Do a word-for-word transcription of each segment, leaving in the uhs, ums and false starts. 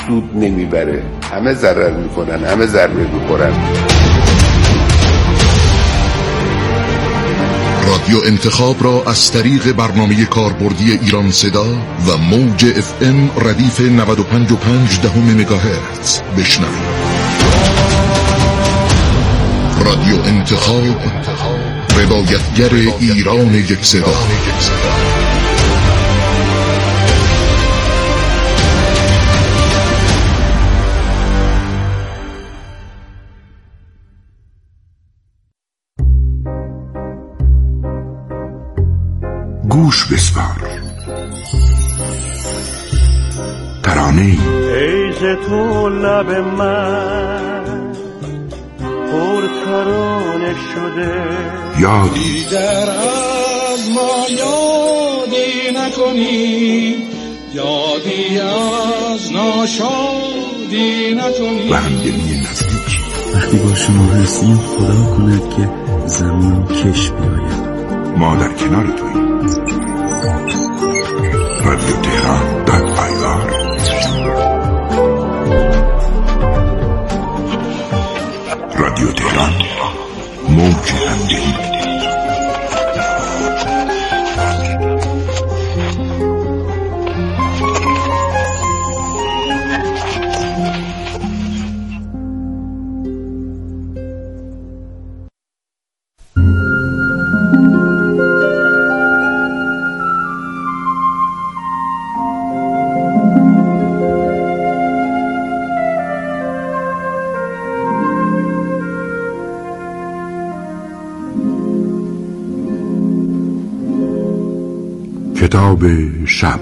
سود نمیبره، همه ضرر میکنن، همه ضربه میخورن. رادیو انتخاب را از طریق برنامه کاربردی ایران صدا و موج اف ام ردیف نود و پنج و پنج دهم مگاهرتز بشنوید. رادیو انتخاب، روایتگر ایران یک صدا. گوش بسپار. ترانه ای ای ز تو لب من پر ترانه شده، یادی در از ما یادی نکنی، یادی از ناشادی نکنی. و همدلی نزدیکی. وقتی با شما هستیم خدا کند که زمین کش بیاید. ما در کنار توییم. رادیو تهران دات آی آر. رادیو تهران، موج همدلی. کتاب شب.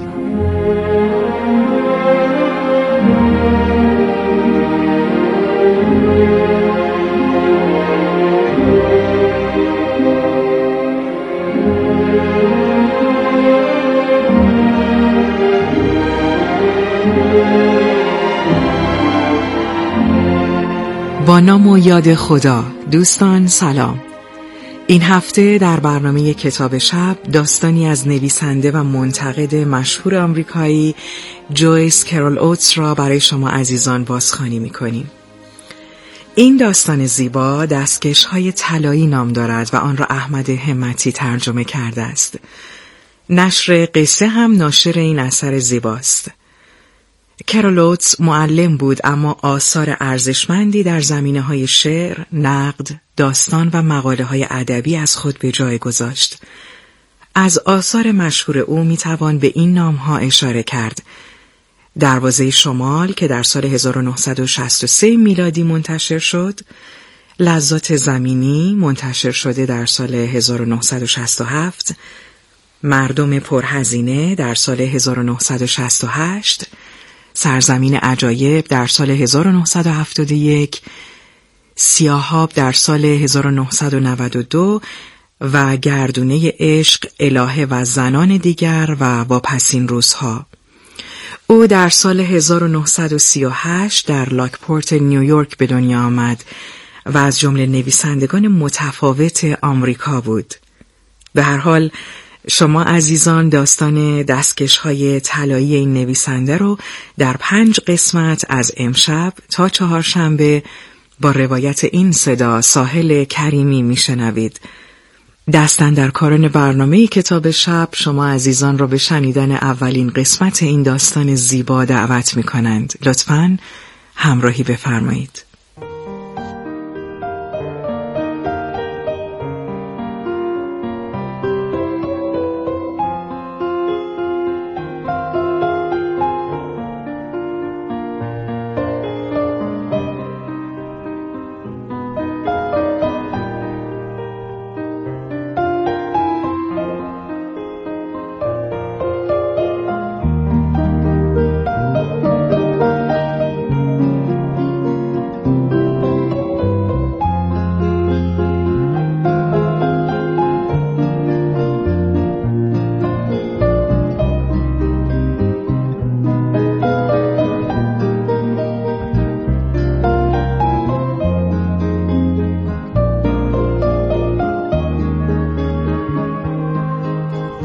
با نام و یاد خدا. دوستان سلام. این هفته در برنامه کتاب شب داستانی از نویسنده و منتقد مشهور آمریکایی جویس کرول اوتس را برای شما عزیزان بازخوانی می‌کنیم. این داستان زیبا دستکش‌های طلایی نام دارد و آن را احمد همتی ترجمه کرده است. نشر قصه هم ناشر این اثر زیباست. کرول اوتس معلم بود، اما آثار ارزشمندی در زمینه‌های شعر، نقد، داستان و مقاله‌های ادبی از خود به جای گذاشت. از آثار مشهور او میتوان به این نام‌ها اشاره کرد: دروازه شمال که در سال هزار و نهصد و شصت و سه میلادی منتشر شد، لذات زمینی منتشر شده در سال هزار و نهصد و شصت و هفت، مردم پرهزینه در سال هزار و نهصد و شصت و هشت، سرزمین عجایب در سال هزار و نهصد و هفتاد و یک، سیاهاب در سال هزار و نهصد و نود و دو و گردونه عشق، الهه و زنان دیگر و واپسین روزها. او در سال هزار و نهصد و سی و هشت در لاکپورت نیویورک به دنیا آمد و از جمله نویسندگان متفاوت آمریکا بود. به هر حال شما عزیزان داستان دستکش‌های طلایی این نویسنده رو در پنج قسمت از امشب تا چهارشنبه با روایت این صدا ساحل کریمی میشنوید. دستاندرکاران برنامه کتاب شب شما عزیزان را به شنیدن اولین قسمت این داستان زیبا دعوت می‌کنند. لطفاً همراهی بفرمایید.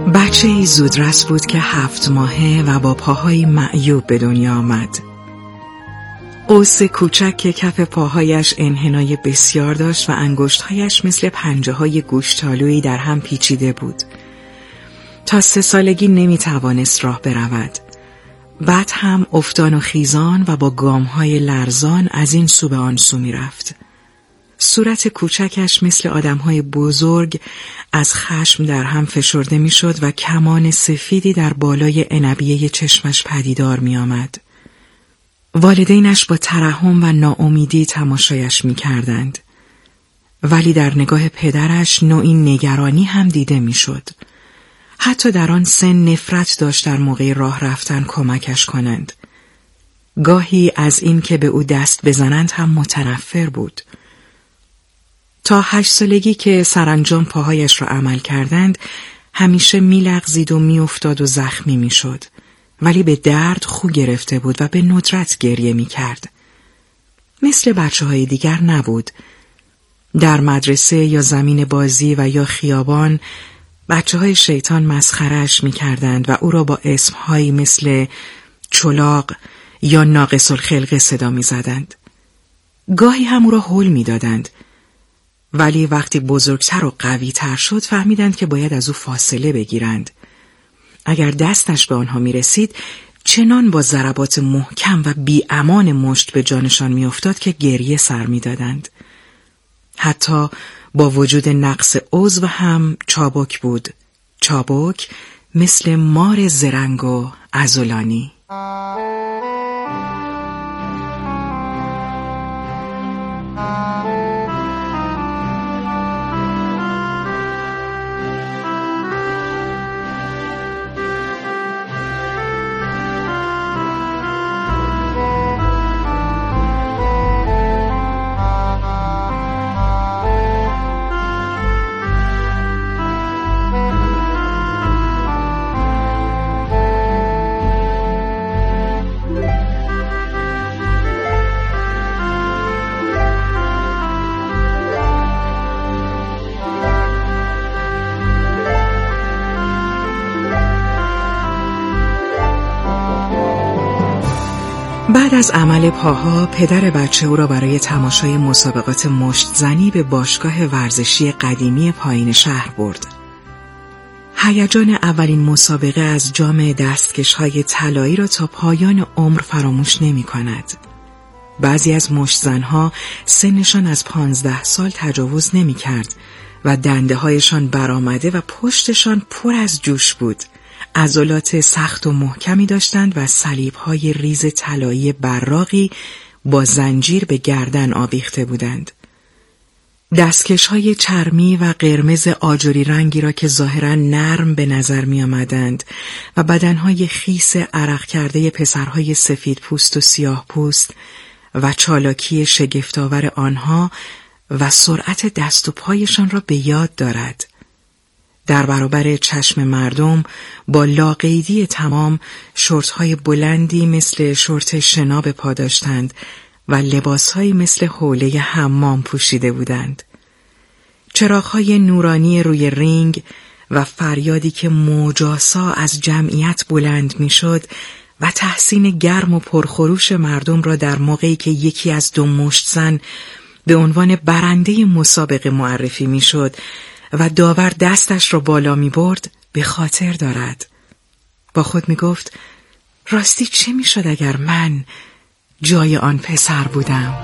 بچه‌ای زودرس بود که هفت ماهه و با پاهای معیوب به دنیا آمد. قوس کوچک که کف پاهایش انحنای بسیار داشت و انگشتهایش مثل پنجه های گوشتالویی در هم پیچیده بود. تا سه سالگی نمی توانست راه برود. بعد هم افتان و خیزان و با گامهای لرزان از این سو به آن سو می رفت. صورت کوچکش مثل آدمهای بزرگ از خشم در هم فشرده می شد و کمان سفیدی در بالای عنبیه چشمش پدیدار می آمد. والدینش با ترحم و ناامیدی تماشایش می کردند. ولی در نگاه پدرش نوعی نگرانی هم دیده می شد. حتی در آن سن نفرت داشت در موقع راه رفتن کمکش کنند. گاهی از این که به او دست بزنند هم متنفر بود. تا هشت سالگی که سرانجام پاهایش را عمل کردند، همیشه میلغزید و میافتاد و زخمی میشد. ولی به درد خو گرفته بود و به ندرت گریه میکرد. مثل بچه های دیگر نبود. در مدرسه یا زمین بازی و یا خیابان بچه های شیطان مسخره‌اش میکردند و او را با اسمهایی مثل چلاق یا ناقص الخلقه صدا میزدند. گاهی هم او را هول میدادند. ولی وقتی بزرگتر و قوی تر شد فهمیدند که باید از او فاصله بگیرند. اگر دستش به آنها می رسید چنان با ضربات محکم و بی امان مشت به جانشان می افتاد که گریه سر می دادند. حتی با وجود نقص عضو هم چابک بود. چابک مثل مار زرنگ و عضلانی. بعد از عمل پاها، پدر بچه او را برای تماشای مسابقات مشت زنی به باشگاه ورزشی قدیمی پایین شهر برد. هیجان اولین مسابقه از جام دستکش‌های طلایی را تا پایان عمر فراموش نمی کند. بعضی از مشت زنها سنشان از پانزده سال تجاوز نمی کرد و دنده هایشان برآمده و پشتشان پر از جوش بود. عضلات سخت و محکمی داشتند و صلیب‌های ریز طلایی براقی با زنجیر به گردن آویخته بودند. دستکش‌های چرمی و قرمز آجری رنگی را که ظاهراً نرم به نظر می آمدند و بدنهای خیس عرق کرده پسرهای سفید پوست و سیاه پوست و چالاکی شگفت‌آور آنها و سرعت دست و پایشان را به یاد دارد. در برابر چشم مردم با لاقیدی تمام شورت‌های بلندی مثل شورت شنا به پا داشتند و لباس‌هایی مثل حوله حمام پوشیده بودند. چراغ‌های نورانی روی رینگ و فریادی که موج‌آسا از جمعیت بلند می‌شد و تحسین گرم و پرخروش مردم را در موقعی که یکی از دو مشت زن به عنوان برنده مسابقه معرفی می‌شد و داور دستش را بالا می برد به خاطر دارد. با خود می گفت راستی چه می شد اگر من جای آن پسر بودم؟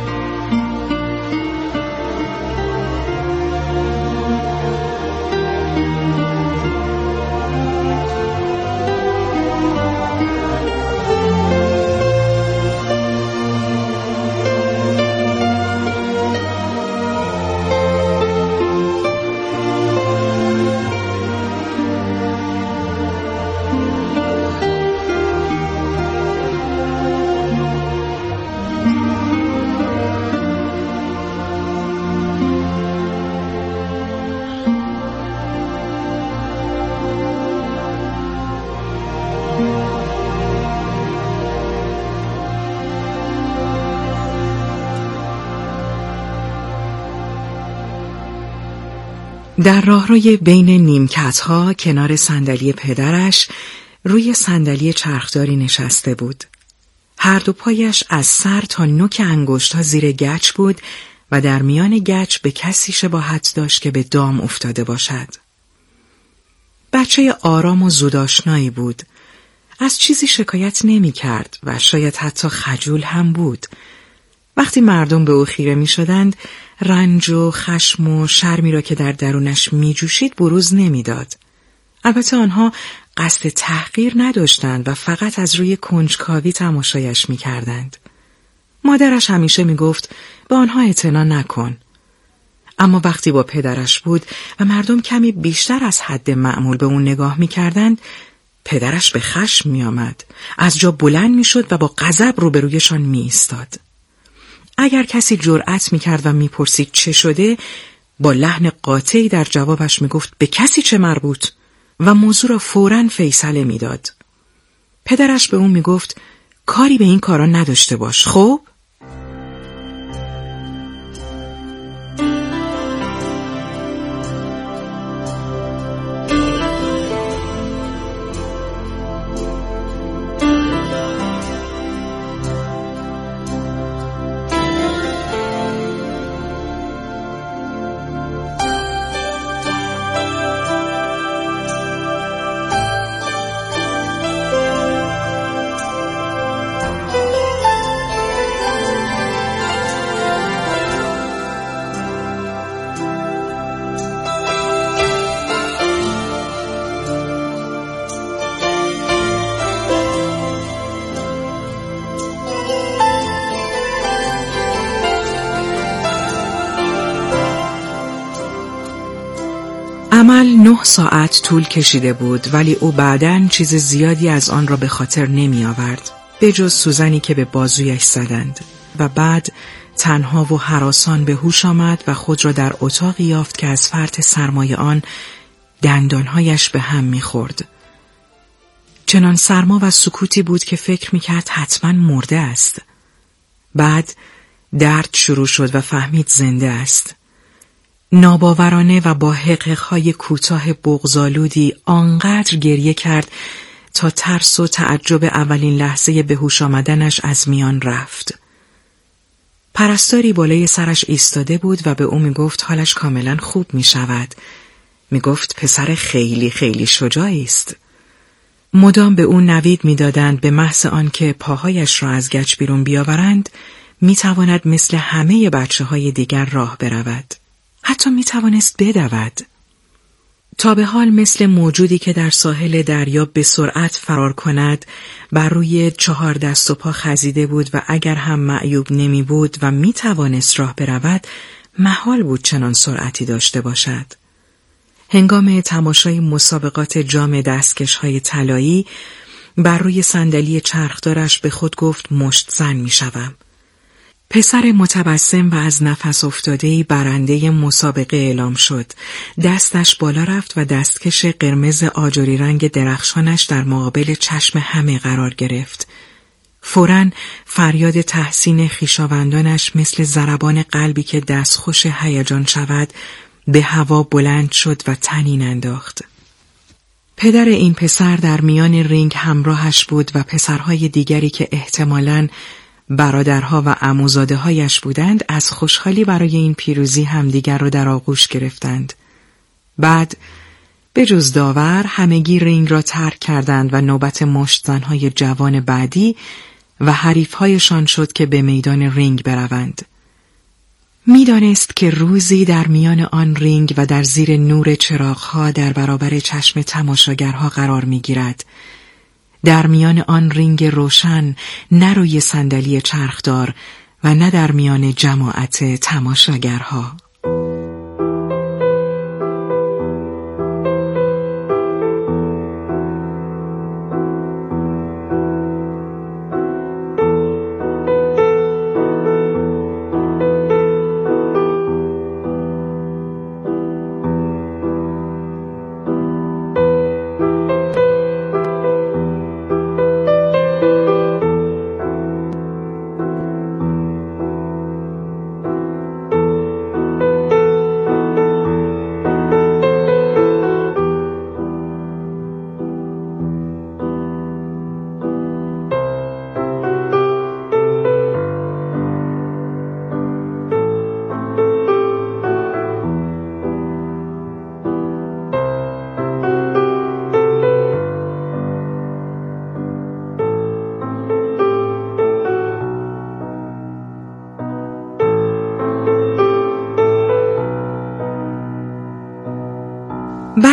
در راهروی بین نیمکت‌ها کنار صندلی پدرش روی صندلی چرخداری نشسته بود. هر دو پایش از سر تا نوک انگشت‌ها زیر گچ بود و در میان گچ به کسی شباهت داشت که به دام افتاده باشد. بچه آرام و زودآشنایی بود. از چیزی شکایت نمی کرد و شاید حتی خجول هم بود. وقتی مردم به او خیره می شدند، رنج و خشم و شرمی را که در درونش می جوشید بروز نمی داد. البته آنها قصد تحقیر نداشتند و فقط از روی کنجکاوی تماشایش می کردند. مادرش همیشه می گفت به آنها اعتنا نکن. اما وقتی با پدرش بود و مردم کمی بیشتر از حد معمول به اون نگاه می کردند، پدرش به خشم می آمد. از جا بلند می شد و با غضب روبرویشان می ایستاد. اگر کسی جرأت می کرد و می پرسید چه شده، با لحن قاطعی در جوابش می گفت به کسی چه مربوط و موضوع را فوراً فیصله می داد. پدرش به اون می گفت کاری به این کارا نداشته باش، خب؟ عمل نه ساعت طول کشیده بود، ولی او بعداً چیز زیادی از آن را به خاطر نمی آورد، به جز سوزنی که به بازویش زدند. و بعد تنها و هراسان به هوش آمد و خود را در اتاقی یافت که از فرط سرمای آن دندانهایش به هم می خورد. چنان سرما و سکوتی بود که فکر می کرد حتما مرده است. بعد درد شروع شد و فهمید زنده است. ناباورانه و با حقیقهای کوتاه بغض‌آلودی آنقدر گریه کرد تا ترس و تعجب اولین لحظه به هوش آمدنش از میان رفت. پرستاری بالای سرش ایستاده بود و به او می گفت حالش کاملا خوب می شود. می گفت پسر خیلی خیلی شجاعی است. مدام به او نوید می دادند به محض آنکه پاهایش را از گچ بیرون بیاورند می تواند مثل همه بچه های دیگر راه برود. حتی می توانست بدود. تا به حال مثل موجودی که در ساحل دریا به سرعت فرار کند بر روی چهار دست و پا خزیده بود و اگر هم معیوب نمی بود و می توانست راه برود، محال بود چنان سرعتی داشته باشد. هنگام تماشای مسابقات جام دستکش های طلایی بر روی صندلی چرخدارش به خود گفت مشت زن می شوم. پسر متبسم و از نفس افتاده‌ای برنده مسابقه اعلام شد. دستش بالا رفت و دستکش قرمز آجری رنگ درخشانش در مقابل چشم همه قرار گرفت. فوراً فریاد تحسین خویشاوندانش مثل ضربان قلبی که دستخوش هیجان شود به هوا بلند شد و طنین انداخت. پدر این پسر در میان رینگ همراهش بود و پسرهای دیگری که احتمالاً برادرها و عموزاده‌هایش بودند از خوشحالی برای این پیروزی همدیگر را در آغوش گرفتند. بعد به جز داور همگی رینگ را ترک کردند و نوبت مشت‌زن‌های جوان بعدی و حریف‌هایشان شد که به میدان رینگ بروند. می‌دانست که روزی در میان آن رینگ و در زیر نور چراغ‌ها در برابر چشم تماشاگرها قرار می‌گیرد. در میان آن رینگ روشن، نه روی صندلی چرخدار و نه در میان جماعت تماشاگرها.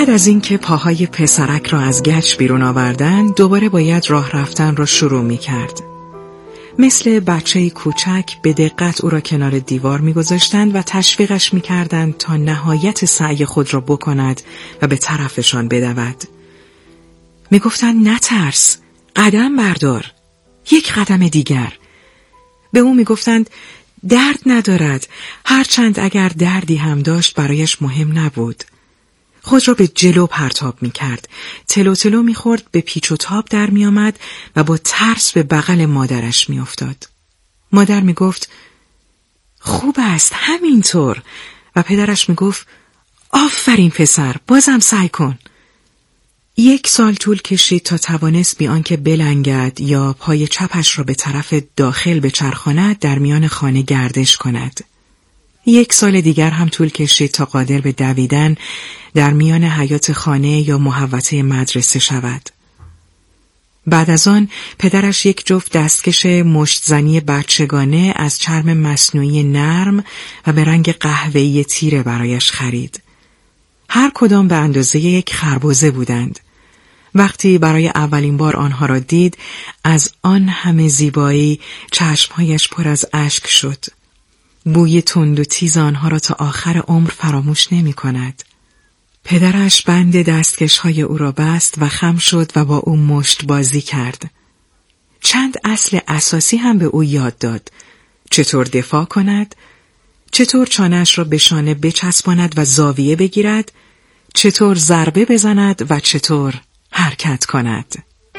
بعد از اینکه پاهای پسرک را از گچ بیرون آوردن، دوباره باید راه رفتن را شروع می کرد. مثل بچه کوچک به دقت او را کنار دیوار می گذاشتند و تشویقش می کردند تا نهایت سعی خود را بکند و به طرفشان بدود. می گفتند نترس، قدم بردار، یک قدم دیگر. به او می گفتند درد ندارد، هرچند اگر دردی هم داشت برایش مهم نبود. خود را به جلو پرتاب می کرد. تلو تلو می خورد، به پیچ و تاب در می آمد و با ترس به بغل مادرش می افتاد. مادر می گفت خوب است همینطور و پدرش می گفت آفرین پسر، بازم سعی کن. یک سال طول کشید تا توانست بی آنکه بلنگد یا پای چپش را به طرف داخل بچرخاند در میان خانه گردش کند. یک سال دیگر هم طول کشید تا قادر به دویدن در میان حیاط خانه یا محوطه مدرسه شود. بعد از آن پدرش یک جفت دستکش مشتزنی بچگانه از چرم مصنوعی نرم و به رنگ قهوه‌ای تیره برایش خرید. هر کدام به اندازه یک خربزه بودند. وقتی برای اولین بار آنها را دید، از آن همه زیبایی چشمهایش پر از اشک شد. بوی تند و تیز آنها را تا آخر عمر فراموش نمی کند. پدرش بند دستکش‌های او را بست و خم شد و با او مشت بازی کرد. چند اصل اساسی هم به او یاد داد. چطور دفاع کند، چطور چانه‌اش را به شانه بچسباند و زاویه بگیرد، چطور ضربه بزند و چطور حرکت کند.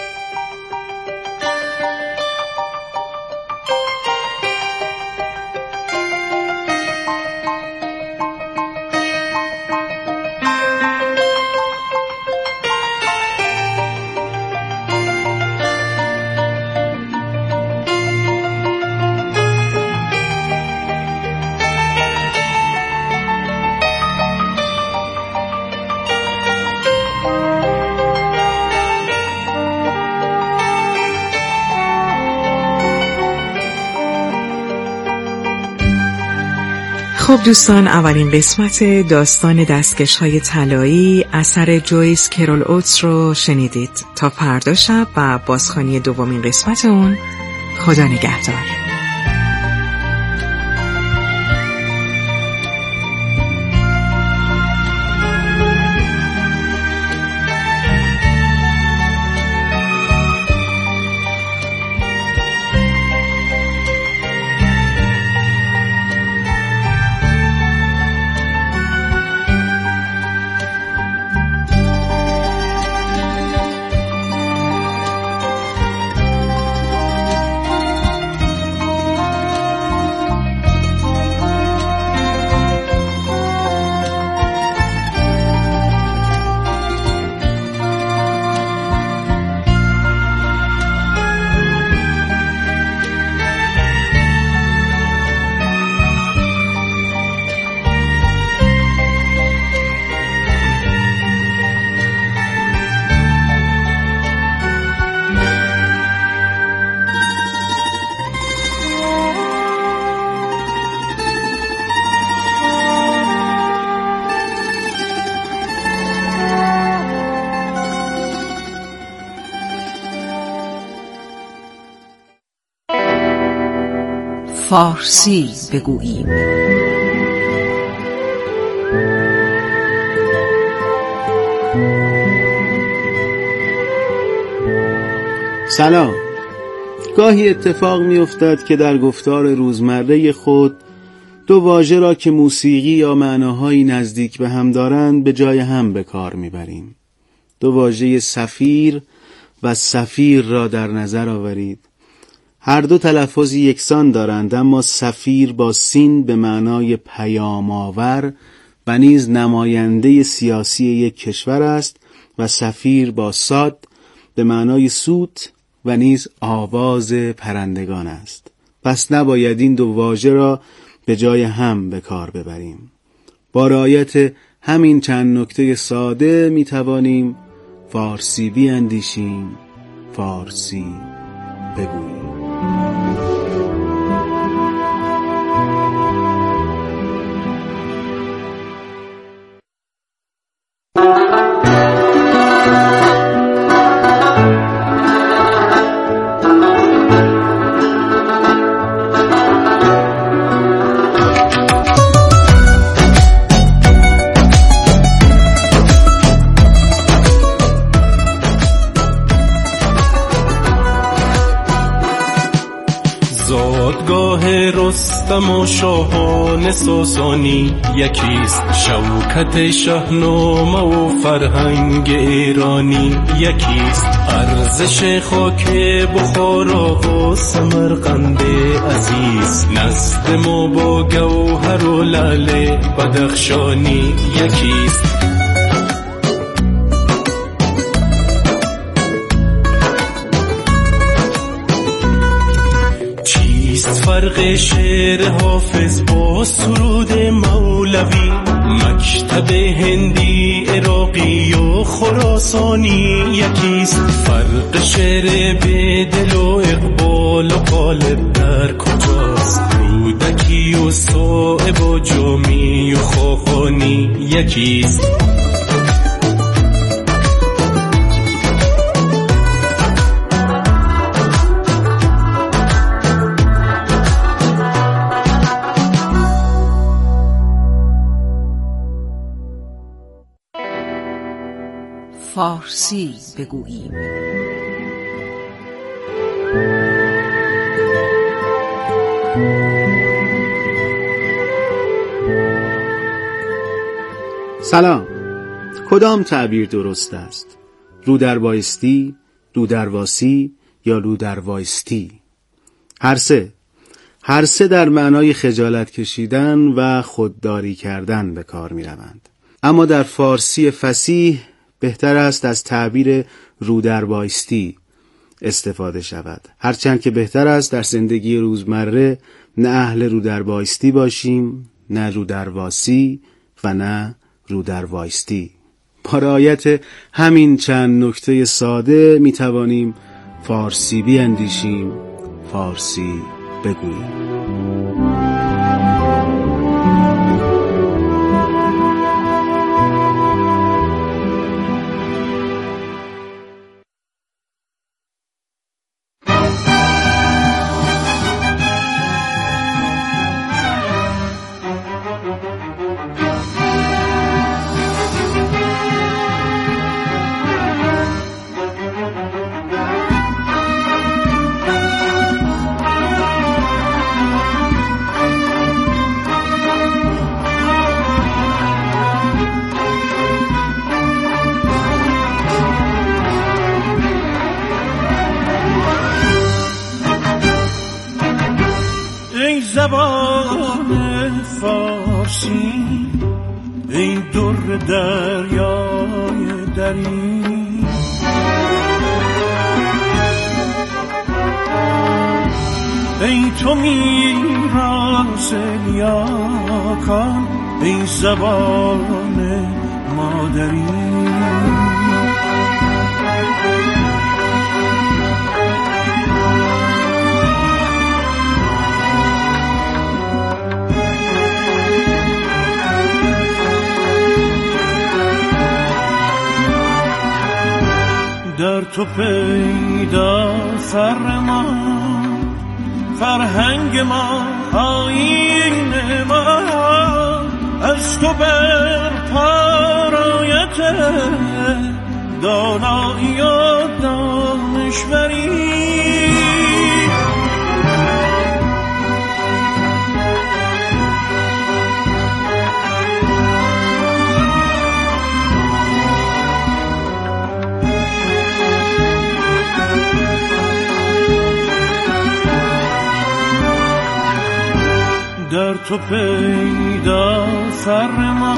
خب دوستان، اولین قسمت داستان دستکش‌های طلایی اثر جویس کرول اوتس رو شنیدید. تا فردا شب و بازخوانی دومین قسمت اون، خدا نگهدار. فارسی بگوییم. سلام. گاهی اتفاق می افتد که در گفتار روزمره خود دو واژه را که موسیقی یا معناهایی نزدیک به هم دارند به جای هم به کار می بریم. دو واژه سفیر و سفیر را در نظر آورید. هر دو تلفظی یکسان دارند، اما سفیر با سین به معنای پیام آور و نیز نماینده سیاسی یک کشور است و سفیر با صاد به معنای سوت و نیز آواز پرندگان است. پس نباید این دو واژه را به جای هم به کار ببریم. با رعایت همین چند نکته ساده می توانیم فارسی بیاندیشیم، فارسی بگوییم. زادگاه رستم و شاهان ساسانی یکیست، شوکت شاهنامه و فرهنگ ایرانی یکیست، ارزش خاک بخارا و سمرقند عزیز، نزد ما با گوهر و لعل بدخشانی یکیست. فرق شعر حافظ با سرود مولوی، مکتب هندی عراقی و خراسانی یکیست، فرق شعر به دل و اقبال و قالب در کجاست، رودکی و صائب و جامی و خاقانی یکیست. فارسی بگوییم. سلام. کدام تعبیر درست است؟ رو در بایستی، رو در واسی یا رو در وایستی؟ هر سه هر سه در معنای خجالت کشیدن و خودداری کردن به کار می روند. اما در فارسی فصیح بهتر است از تعبیر رو در بایستی استفاده شود، هرچند که بهتر است در زندگی روزمره نه اهل رو در بایستی باشیم، نه رو در واسی و نه رو در وایستی. با رعایت همین چند نکته ساده می توانیم فارسی بیاندیشیم، فارسی بگوییم. زبان فارسی ای در دریای دری، ای تو میراث نیاکان، ای زبان مادری. در تو پیدا فر ما، فرهنگ ما، آیین ما، از تو بر پارایت دانایی و دانشوری. در تو پیدا فر ما،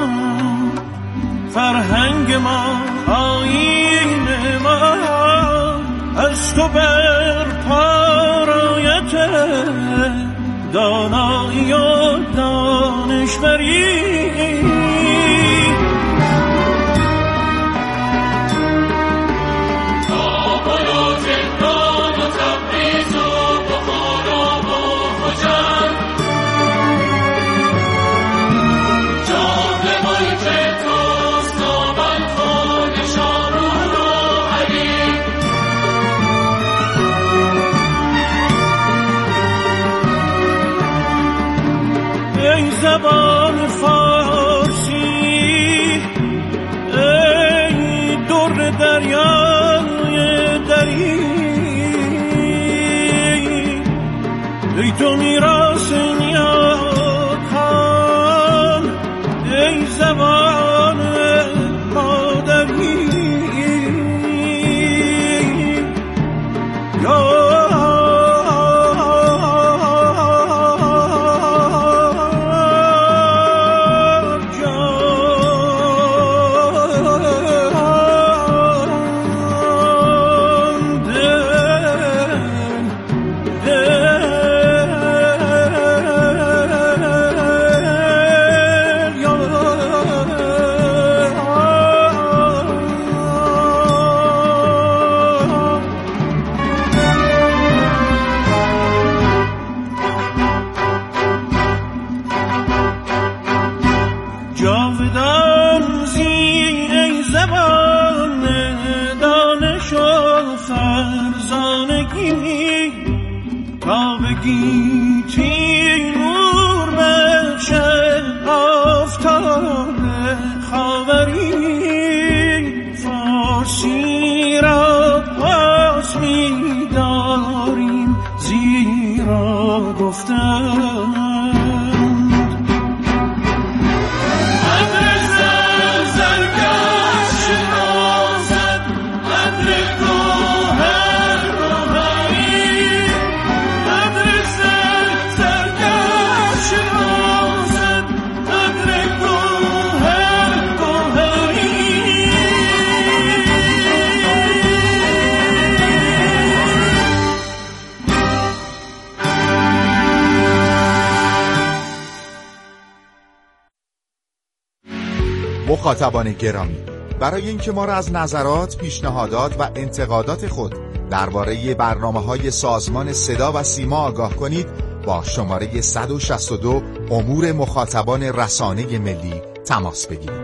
فرهنگ ما، آیین ما، از تو بر پارایت دانایی و دانشوری. زبان فارسی ای در دریای دری، ای تو میراث نیاکان، ای زبان مادری یا مخاطبان گرامی، برای اینکه ما را از نظرات، پیشنهادات و انتقادات خود درباره برنامه‌های سازمان صدا و سیما آگاه کنید، با شماره صد و شصت و دو امور مخاطبان رسانه ملی تماس بگیرید.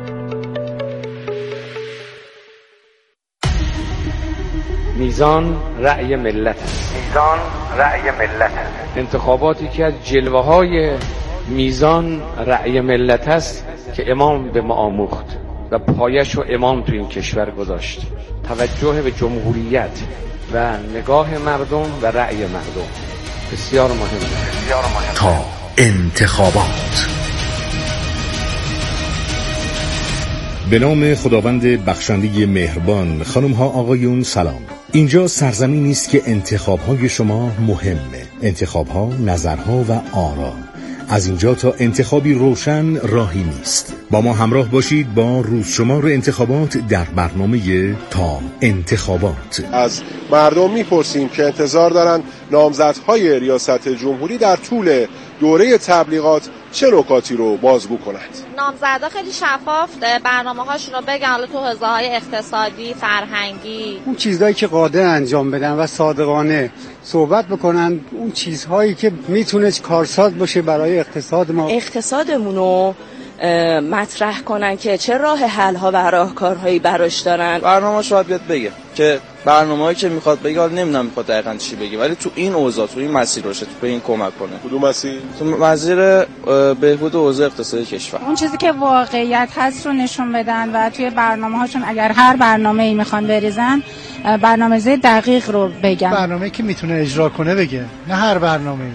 میزان رأی ملت است. میزان رأی ملت است. انتخاباتی که از جلوه‌های میزان رأی ملت است که امام به ما آموخت و پایش و امام تو این کشور گذاشت. توجه به جمهوریت و نگاه مردم و رأی مردم بسیار مهمه. بسیار مهمه. تا انتخابات. به نام خداوند بخشنده مهربان، خانم ها آقایون سلام. اینجا سرزمینی است که انتخاب های شما مهمه. انتخاب ها، نظرها و آرا. از اینجا تا انتخابی روشن راهی نیست. با ما همراه باشید با روزشمار انتخابات در برنامه تا انتخابات. از مردم میپرسیم که انتظار دارن نامزدهای ریاست جمهوری در طول دوره تبلیغات چه نکاتی رو بازگو کنند. نامزدها خیلی شفاف برنامه هاشون رو بگن، حالا تو حوزه‌های اقتصادی، فرهنگی، اون چیزهایی که قادر انجام بدن و صادقانه صحبت بکنن، اون چیزهایی که میتونه کارساز باشه برای اقتصاد ما، اقتصادمون رو مطرح کنن که چه راه حل ها و راهکارهایی براش دارن. برنامه شاید بیاد بگه که برنامه‌ای که میخواد بگه، حالا نمیدونم میخواد دقیقاً چی بگه، ولی تو این اوضاع، تو این مسیر باشه، تو به این کمک کنه. کدوم مسیر؟ تو مسیر بهبود اوضاع اقتصادی کشور. اون چیزی که واقعیت هست رو نشون بدن و توی برنامه‌هاشون اگر هر برنامه‌ای میخوان بریزن، برنامه‌ریزی دقیق رو بگن. برنامه‌ای که میتونه اجرا کنه بگه، نه هر برنامه‌ای.